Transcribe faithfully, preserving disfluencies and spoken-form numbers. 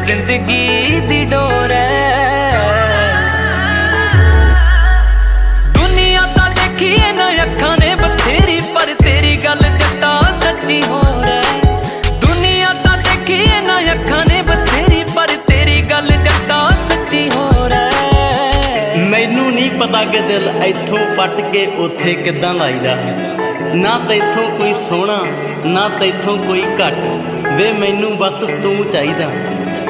जिंदगी दी डोर है। दुनिया ता देखी ना अखां ने बथेरी पर तेरी गल जट्टा सच्ची हो रहा। दुनिया ता देखी ना अखां ने बथेरी पर तेरी गल जट्टा सच्ची हो रहा। मैनू नहीं पता कि दिल इथों पट के उथे किदां लाईदा, ना तैथों कोई सोहना ना तैथों कोई घट वे, मैनू बस तू चाहिदा।